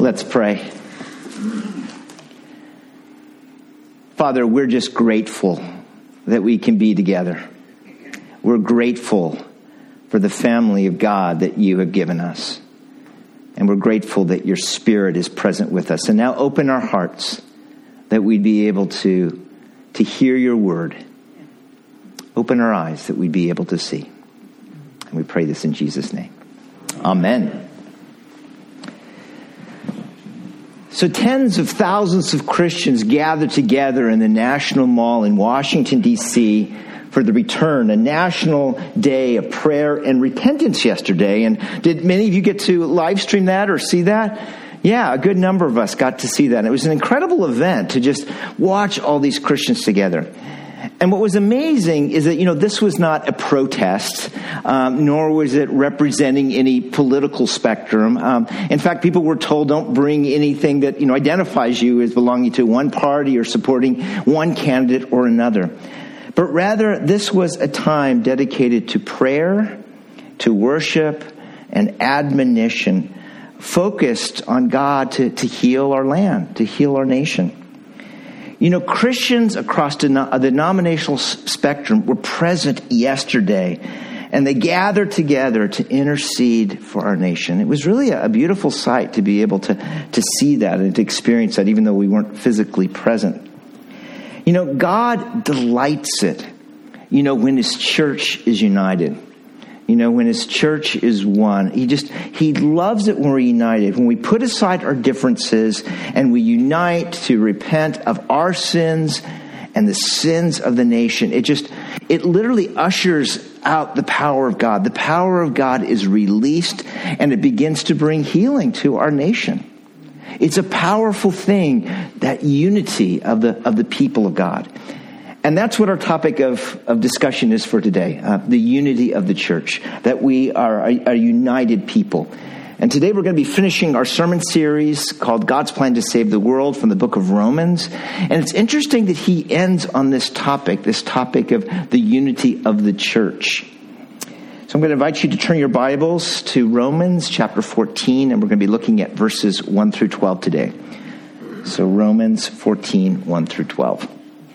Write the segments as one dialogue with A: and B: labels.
A: Let's pray. Father, we're just grateful that we can be together. We're grateful for the family of God that you have given us. And we're grateful that your Spirit is present with us. And now open our hearts that we'd be able to hear your word. Open our eyes that we'd be able to see. And we pray this in Jesus' name. Amen. So tens of thousands of Christians gathered together in the National Mall in Washington, D.C. for the return, a national day of prayer and repentance yesterday. And did many of you get to live stream that or see that? Yeah, a good number of us got to see that. And it was an incredible event to just watch all these Christians together. And what was amazing is that, this was not a protest, nor was it representing any political spectrum. In fact, people were told don't bring anything that, identifies you as belonging to one party or supporting one candidate or another. But rather, this was a time dedicated to prayer, to worship, and admonition, focused on God to heal our land, to heal our nation. Christians across the denominational spectrum were present yesterday, and they gathered together to intercede for our nation. It was really a beautiful sight to be able to see that and to experience that, even though we weren't physically present. God delights it, when his church is united. When his church is one. He loves it when we're united. When we put aside our differences and we unite to repent of our sins and the sins of the nation, it literally ushers out the power of God. The power of God is released and it begins to bring healing to our nation. It's a powerful thing, that unity of the people of God. And that's what our topic of discussion is for today, the unity of the church, that we are a united people. And today we're going to be finishing our sermon series called God's Plan to Save the World from the book of Romans. And it's interesting that he ends on this topic of the unity of the church. So I'm going to invite you to turn your Bibles to Romans chapter 14, and we're going to be looking at verses 1 through 12 today. So Romans 14, 1 through 12.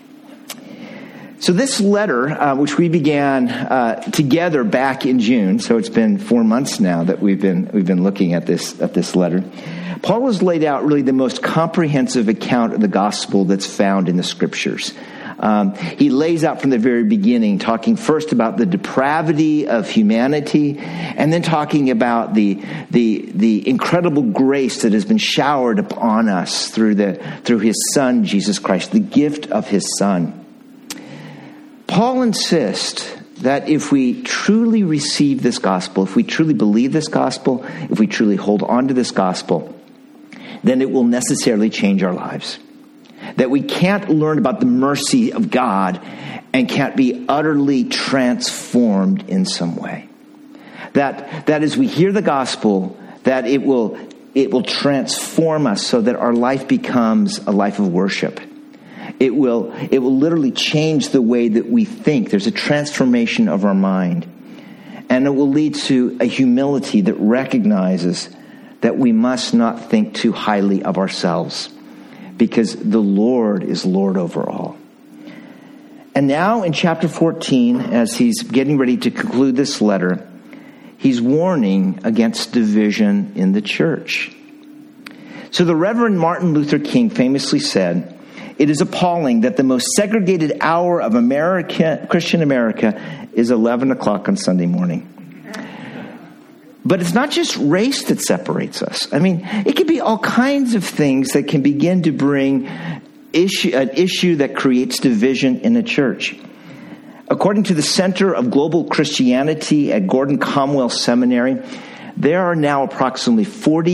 A: So this letter, which we began together back in June, so it's been 4 months now that we've been looking at this letter. Paul has laid out really the most comprehensive account of the gospel that's found in the scriptures. He lays out from the very beginning, talking first about the depravity of humanity, and then talking about the incredible grace that has been showered upon us through his Son, Jesus Christ, the gift of his Son. Paul insists that if we truly receive this gospel, if we truly believe this gospel, if we truly hold on to this gospel, then it will necessarily change our lives. That we can't learn about the mercy of God and can't be utterly transformed in some way. That as we hear the gospel, that it will transform us so that our life becomes a life of worship. It will literally change the way that we think. There's a transformation of our mind. And it will lead to a humility that recognizes that we must not think too highly of ourselves, because the Lord is Lord over all. And now in chapter 14, as he's getting ready to conclude this letter, he's warning against division in the church. So the Reverend Martin Luther King famously said, "It is appalling that the most segregated hour of Christian America is 11 o'clock on Sunday morning." But it's not just race that separates us. I mean, it could be all kinds of things that can begin to bring an issue that creates division in a church. According to the Center of Global Christianity at Gordon Conwell Seminary, there are now approximately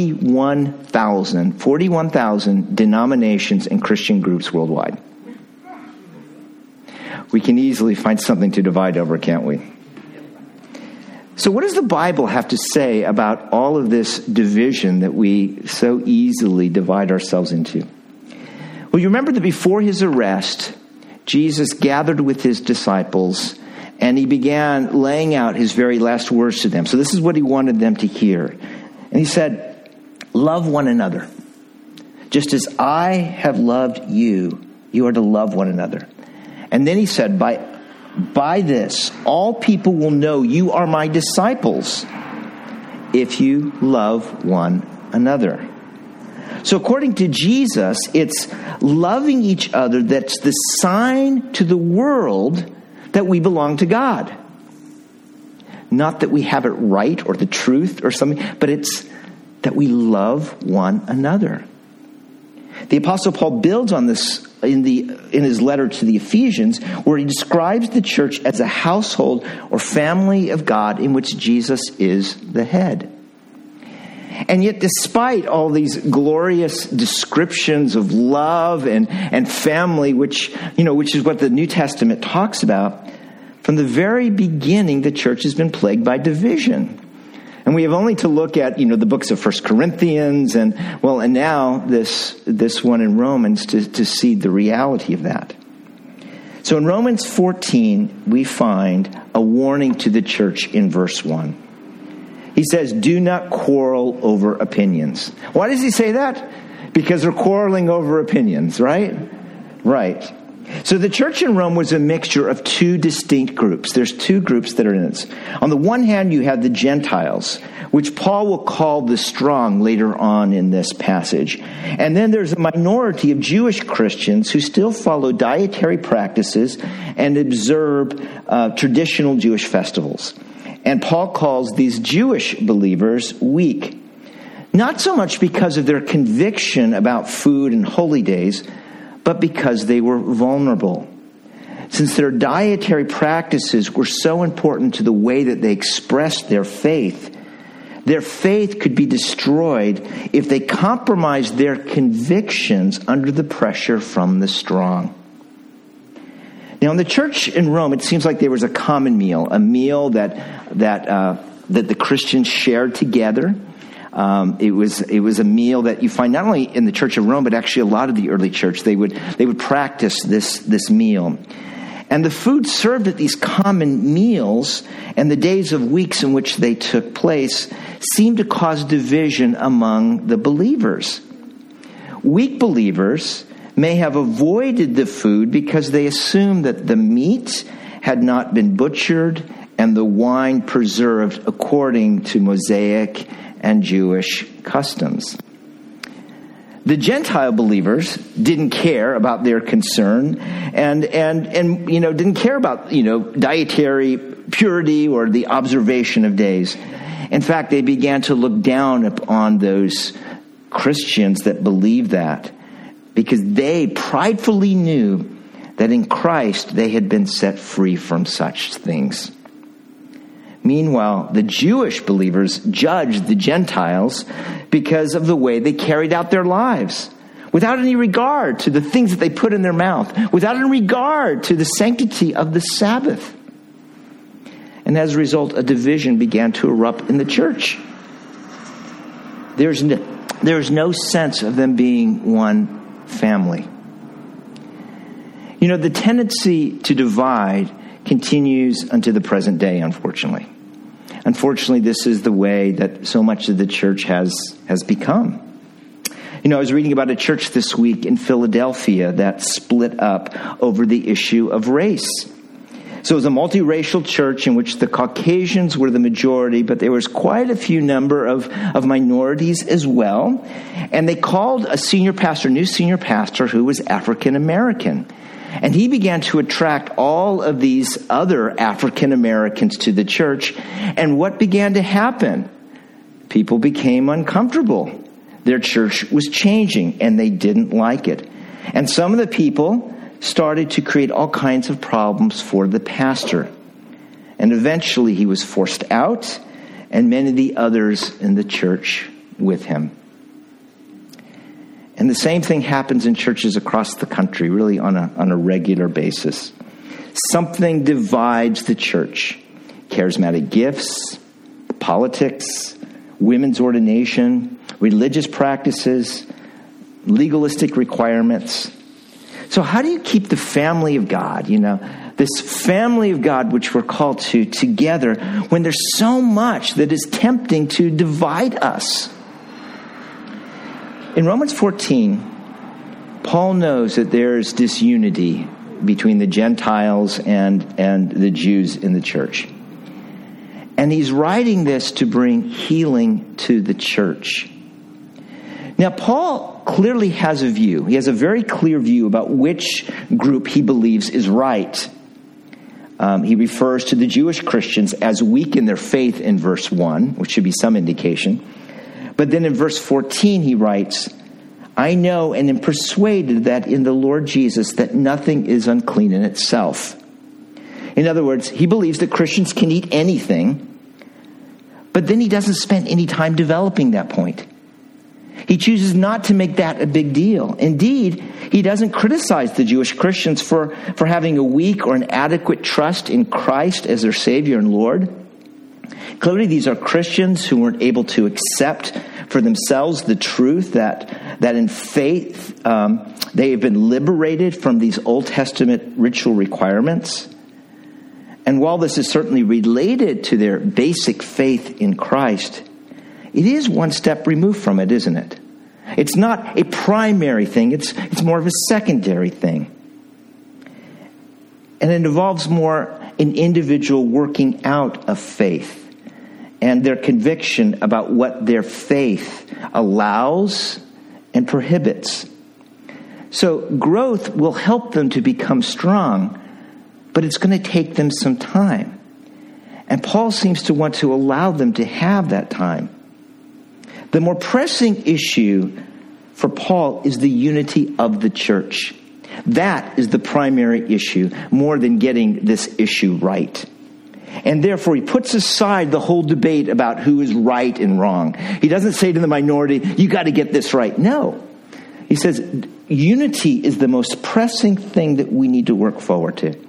A: 41,000 denominations and Christian groups worldwide. We can easily find something to divide over, can't we? So what does the Bible have to say about all of this division that we so easily divide ourselves into? Well, you remember that before his arrest, Jesus gathered with his disciples and he began laying out his very last words to them. So this is what he wanted them to hear. And he said, "Love one another. Just as I have loved you, you are to love one another. And then he said, by this, all people will know you are my disciples if you love one another. So according to Jesus, it's loving each other that's the sign to the world that we belong to God. Not that we have it right or the truth or something, but it's that we love one another. The Apostle Paul builds on this in his letter to the Ephesians, where he describes the church as a household or family of God in which Jesus is the head. And yet, despite all these glorious descriptions of love and family, which is what the New Testament talks about, from the very beginning, the church has been plagued by division. And we have only to look at, the books of 1 Corinthians and now this one in Romans to see the reality of that. So in Romans 14, we find a warning to the church in verse 1. He says, do not quarrel over opinions. Why does he say that? Because they're quarreling over opinions, right? Right. So the church in Rome was a mixture of two distinct groups. There's two groups that are in this. On the one hand, you have the Gentiles, which Paul will call the strong later on in this passage. And then there's a minority of Jewish Christians who still follow dietary practices and observe traditional Jewish festivals. And Paul calls these Jewish believers weak. Not so much because of their conviction about food and holy days, but because they were vulnerable. Since their dietary practices were so important to the way that they expressed their faith could be destroyed if they compromised their convictions under the pressure from the strong. Now, in the church in Rome, it seems like there was a common meal, a meal that the Christians shared together. It was a meal that you find not only in the Church of Rome, but actually a lot of the early church. They would practice this meal. And the food served at these common meals and the days of weeks in which they took place seemed to cause division among the believers. Weak believers may have avoided the food because they assumed that the meat had not been butchered and the wine preserved according to Mosaic and Jewish customs. The Gentile believers didn't care about their concern and didn't care about, dietary purity or the observation of days. In fact, they began to look down upon those Christians that believed that because they pridefully knew that in Christ they had been set free from such things. Meanwhile, the Jewish believers judged the Gentiles because of the way they carried out their lives, without any regard to the things that they put in their mouth, without any regard to the sanctity of the Sabbath. And as a result, a division began to erupt in the church. There's no sense of them being one family. The tendency to divide continues unto the present day, unfortunately. Unfortunately, this is the way that so much of the church has become. I was reading about a church this week in Philadelphia that split up over the issue of race. So it was a multiracial church in which the Caucasians were the majority, but there was quite a few number of minorities as well. And they called a new senior pastor who was African American. And he began to attract all of these other African Americans to the church. And what began to happen? People became uncomfortable. Their church was changing, and they didn't like it. And some of the people started to create all kinds of problems for the pastor. And eventually he was forced out, and many of the others in the church with him. And the same thing happens in churches across the country, really on a regular basis. Something divides the church. Charismatic gifts, politics, women's ordination, religious practices, legalistic requirements. So how do you keep the family of God, this family of God which we're called to together when there's so much that is tempting to divide us? In Romans 14, Paul knows that there's disunity between the Gentiles and the Jews in the church. And he's writing this to bring healing to the church. Now, Paul clearly has a view. He has a very clear view about which group he believes is right. He refers to the Jewish Christians as weak in their faith in verse 1, which should be some indication. But then in verse 14 he writes, I know and am persuaded that in the Lord Jesus that nothing is unclean in itself. In other words, he believes that Christians can eat anything, but then he doesn't spend any time developing that point. He chooses not to make that a big deal. Indeed, he doesn't criticize the Jewish Christians for having a weak or inadequate trust in Christ as their Savior and Lord. Clearly, these are Christians who weren't able to accept for themselves the truth that in faith they have been liberated from these Old Testament ritual requirements. And while this is certainly related to their basic faith in Christ, it is one step removed from it, isn't it? It's not a primary thing. It's more of a secondary thing. And it involves more an individual working out of faith and their conviction about what their faith allows and prohibits. So growth will help them to become strong, but it's going to take them some time. And Paul seems to want to allow them to have that time. The more pressing issue for Paul is the unity of the church. That is the primary issue, more than getting this issue right. And therefore, he puts aside the whole debate about who is right and wrong. He doesn't say to the minority, you got to get this right. No. He says, unity is the most pressing thing that we need to work forward to.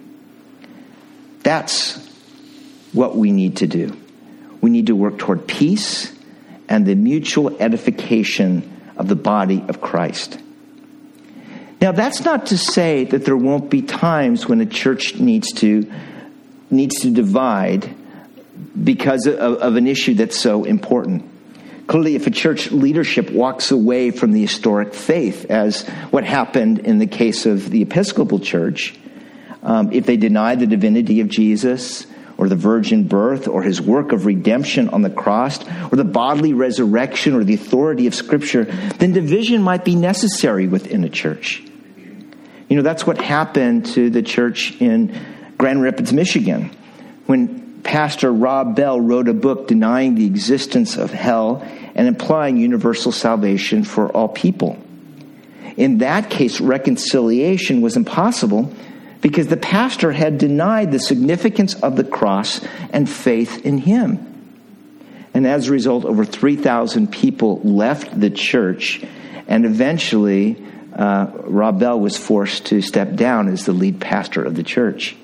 A: That's what we need to do. We need to work toward peace and the mutual edification of the body of Christ. Now, that's not to say that there won't be times when a church needs to divide because of an issue that's so important. Clearly, if a church leadership walks away from the historic faith, as what happened in the case of the Episcopal Church, if they deny the divinity of Jesus, or the virgin birth, or his work of redemption on the cross, or the bodily resurrection, or the authority of Scripture, then division might be necessary within a church. You know, that's what happened to the church in Grand Rapids, Michigan, when Pastor Rob Bell wrote a book denying the existence of hell and implying universal salvation for all people. In that case, reconciliation was impossible because the pastor had denied the significance of the cross and faith in him. And as a result, over 3,000 people left the church, and eventually Rob Bell was forced to step down as the lead pastor of the church.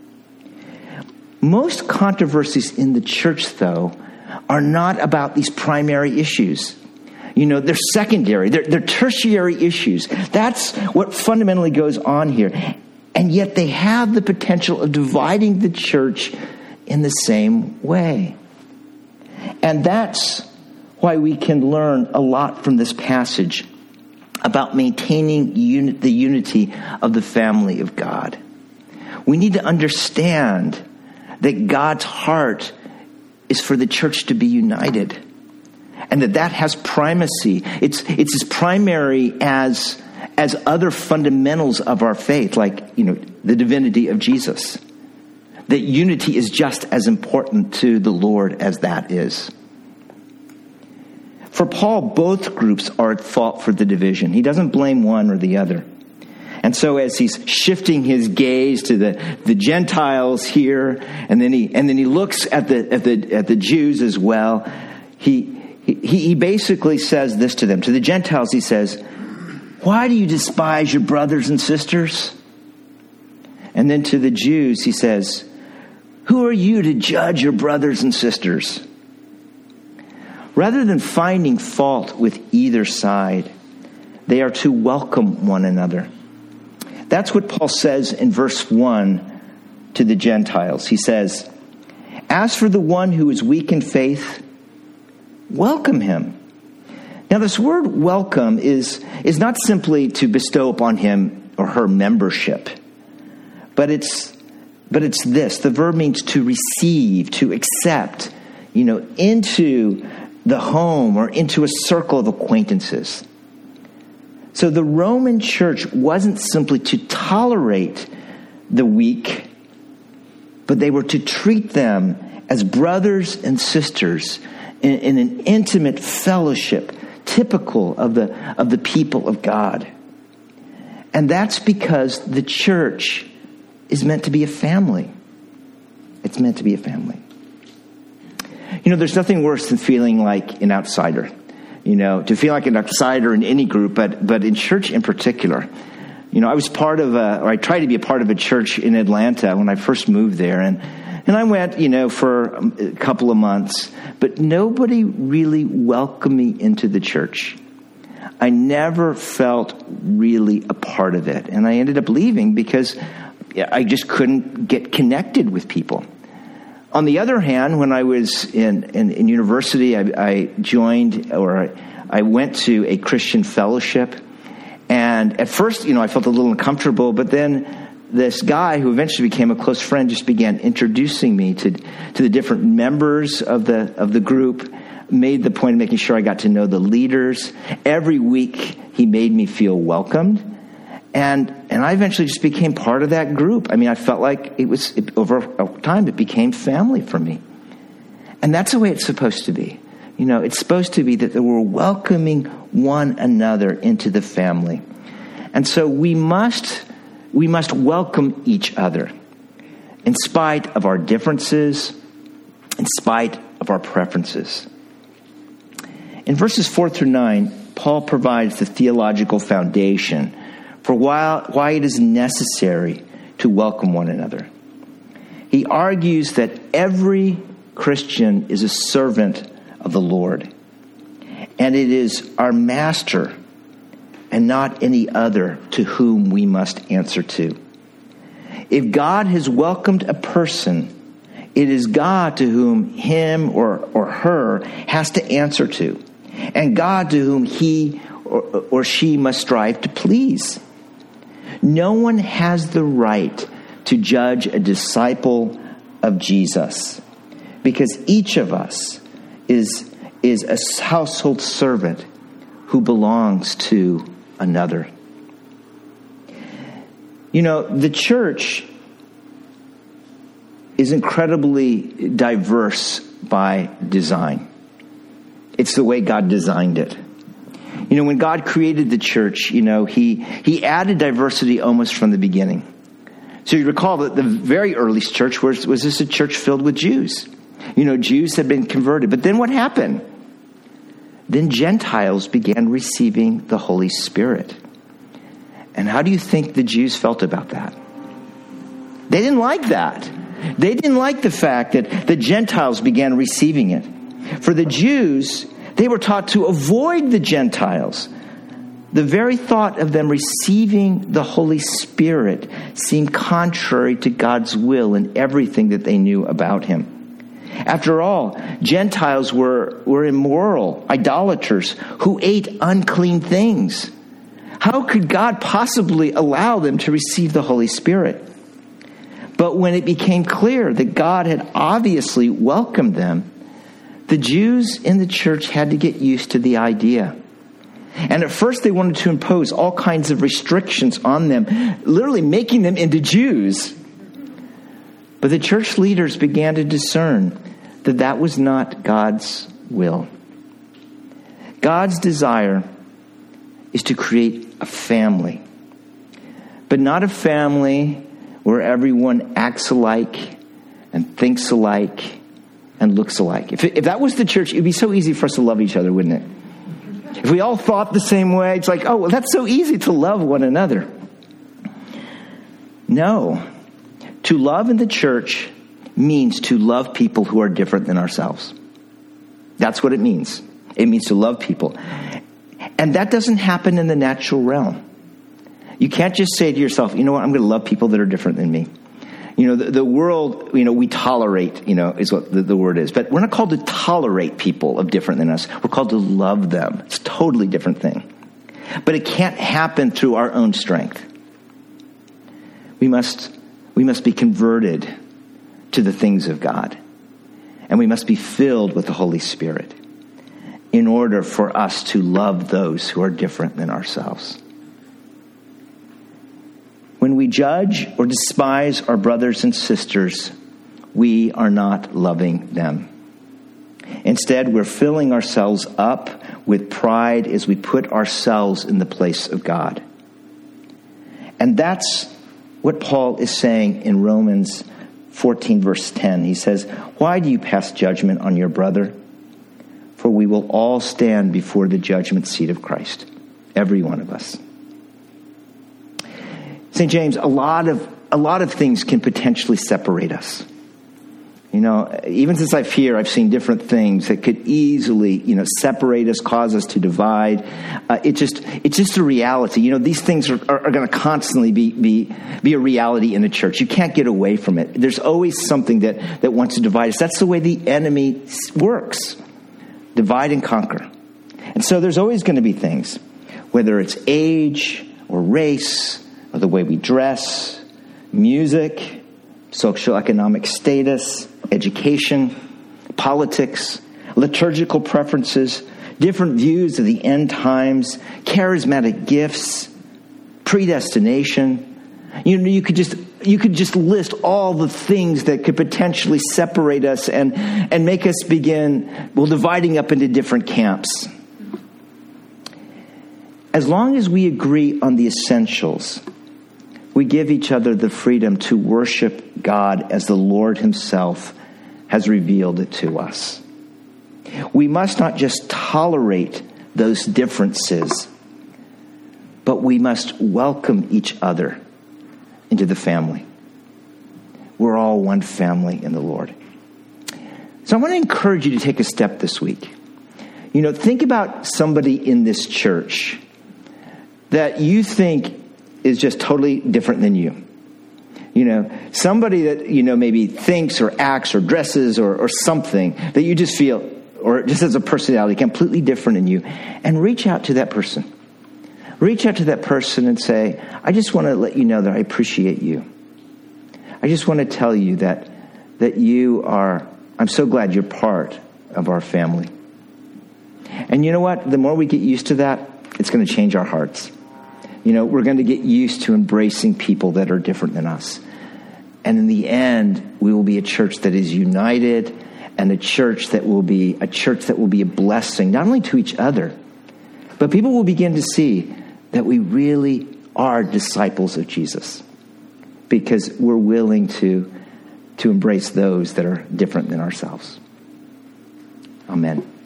A: Most controversies in the church, though, are not about these primary issues. You know, they're secondary, they're tertiary issues. That's what fundamentally goes on here. And yet they have the potential of dividing the church in the same way. And that's why we can learn a lot from this passage about maintaining the unity of the family of God. We need to understand that God's heart is for the church to be united, and that has primacy. It's as primary as other fundamentals of our faith, like, you know, the divinity of Jesus. That unity is just as important to the Lord as that is. For Paul, both groups are at fault for the division. He doesn't blame one or the other. And so as he's shifting his gaze to the Gentiles here, and then he looks at the Jews as well, he basically says this to them. To the Gentiles, he says, why do you despise your brothers and sisters? And then to the Jews, he says, who are you to judge your brothers and sisters? Rather than finding fault with either side, they are to welcome one another. That's what Paul says in verse 1 to the Gentiles. He says, as for the one who is weak in faith, welcome him. Now, this word welcome is not simply to bestow upon him or her membership, but it's this. The verb means to receive, to accept, into the home or into a circle of acquaintances. So the Roman church wasn't simply to tolerate the weak, but they were to treat them as brothers and sisters in an intimate fellowship, typical of the people of God. And that's because the church is meant to be a family. It's meant to be a family. There's nothing worse than feeling like an outsider. To feel like an outsider in any group, but in church in particular. I was I tried to be a part of a church in Atlanta when I first moved there. And I went, for a couple of months, but nobody really welcomed me into the church. I never felt really a part of it. And I ended up leaving because I just couldn't get connected with people. On the other hand, when I was in university, I went to a Christian fellowship. And at first, I felt a little uncomfortable, but then this guy who eventually became a close friend just began introducing me to the different members of the group, made the point of making sure I got to know the leaders. Every week, he made me feel welcomed. And I eventually just became part of that group. I felt like over time, it became family for me. And that's the way it's supposed to be. It's supposed to be that we're welcoming one another into the family. And so we must welcome each other in spite of our differences, in spite of our preferences. In verses 4 through 9, Paul provides the theological foundation for why it is necessary to welcome one another. He argues that every Christian is a servant of the Lord, and it is our master and not any other to whom we must answer to. If God has welcomed a person, it is God to whom him or her has to answer to, and God to whom he or she must strive to please. No one has the right to judge a disciple of Jesus, because each of us is a household servant who belongs to another. The church is incredibly diverse by design. It's the way God designed it. When God created the church, he added diversity almost from the beginning. So you recall that the very earliest church was this a church filled with Jews. Jews had been converted. But then what happened? Then Gentiles began receiving the Holy Spirit. And how do you think the Jews felt about that? They didn't like that. They didn't like the fact that the Gentiles began receiving it. For the Jews, they were taught to avoid the Gentiles. The very thought of them receiving the Holy Spirit seemed contrary to God's will in everything that they knew about him. After all, Gentiles were immoral, idolaters who ate unclean things. How could God possibly allow them to receive the Holy Spirit? But when it became clear that God had obviously welcomed them, the Jews in the church had to get used to the idea. And at first they wanted to impose all kinds of restrictions on them, literally making them into Jews. But the church leaders began to discern that that was not God's will. God's desire is to create a family, but not a family where everyone acts alike and thinks alike and looks alike. If that was the church, it would be so easy for us to love each other, wouldn't it? If we all thought the same way, it's like, oh, well, that's so easy to love one another. No. To love in the church means to love people who are different than ourselves. That's what it means. It means to love people. And that doesn't happen in the natural realm. You can't just say to yourself, you know what, I'm going to love people that are different than me. The world, we tolerate, is what the word is. But we're not called to tolerate people of different than us. We're called to love them. It's a totally different thing. But it can't happen through our own strength. We must be converted to the things of God. And we must be filled with the Holy Spirit in order for us to love those who are different than ourselves. When we judge or despise our brothers and sisters, we are not loving them. Instead, we're filling ourselves up with pride as we put ourselves in the place of God. And that's what Paul is saying in Romans 14, verse 10. He says, "Why do you pass judgment on your brother? For we will all stand before the judgment seat of Christ." Every one of us. St. James, a lot of things can potentially separate us. Even since I've here, I've seen different things that could easily, separate us, cause us to divide. It's just a reality. These things are going to constantly be a reality in the church. You can't get away from it. There's always something that wants to divide us. That's the way the enemy works. Divide and conquer. And so there's always going to be things, whether it's age or race, or the way we dress, music, social economic status, education, politics, liturgical preferences, different views of the end times, charismatic gifts, predestination. You could just list all the things that could potentially separate us and make us begin, dividing up into different camps. As long as we agree on the essentials, we give each other the freedom to worship God as the Lord himself has revealed it to us. We must not just tolerate those differences, but we must welcome each other into the family. We're all one family in the Lord. So I want to encourage you to take a step this week. Think about somebody in this church that you think is just totally different than you. Somebody that, maybe thinks or acts or dresses or something that you just feel, or just as a personality, completely different than you. And reach out to that person. Reach out to that person and say, "I just want to let you know that I appreciate you. I just want to tell you that I'm so glad you're part of our family." And you know what? The more we get used to that, it's going to change our hearts. We're going to get used to embracing people that are different than us. And in the end, we will be a church that is united, and a church that will be a blessing, not only to each other, but people will begin to see that we really are disciples of Jesus, because we're willing to embrace those that are different than ourselves. Amen.